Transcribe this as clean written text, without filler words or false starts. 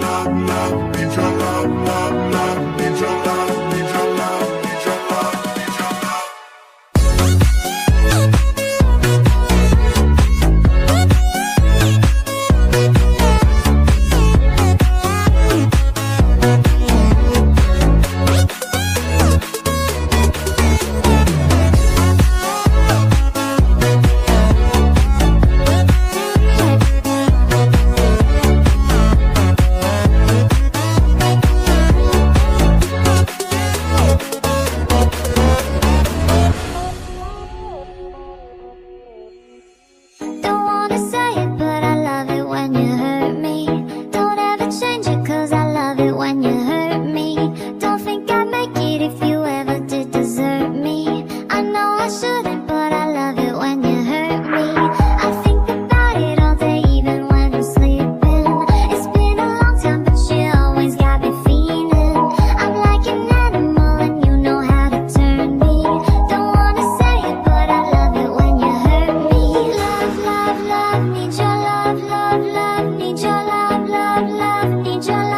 love, love, need your love, love, love, need your love, need your love, need your love, need your love. Don't wanna say it, but I love it when you hurt me. Don't ever change it, 'cause I love it when you hurt me. Don't think I'd make it if you ever did desert me. I know I shouldn't, but I love it when you hurt me. I think about it all day, even when I'm sleeping. It's been a long time, but you always got me feeling. I'm like an animal and you know how to turn me. Don't wanna say it, but I love it when you hurt me. Love, love, love, need your love, love, love, need your love, love, love, need your love.